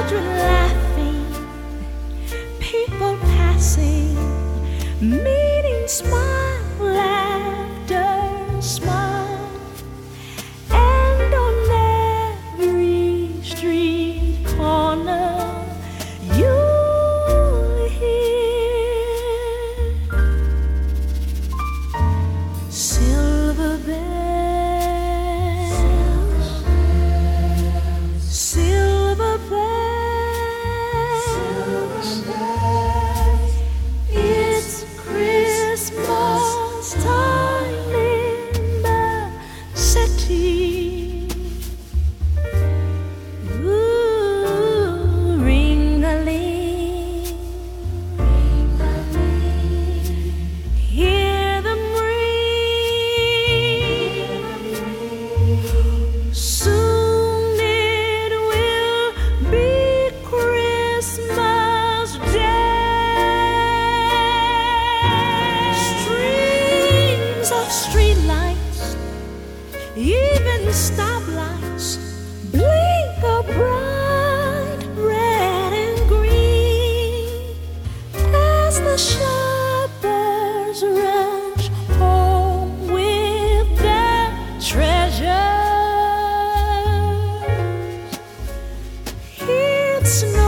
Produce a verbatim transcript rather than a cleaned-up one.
children laughing, people passing, meeting, smile, laughter, smile, and on every street corner you'll hear silver bells, silver bells, it's Christmas time in the city. Ooh, ring-a-ling, hear them ring. Soon it will be Christmas Day. Strings of streetlights, even stoplights, blink a bright red and green as the shepherds rush home with their treasures. It's no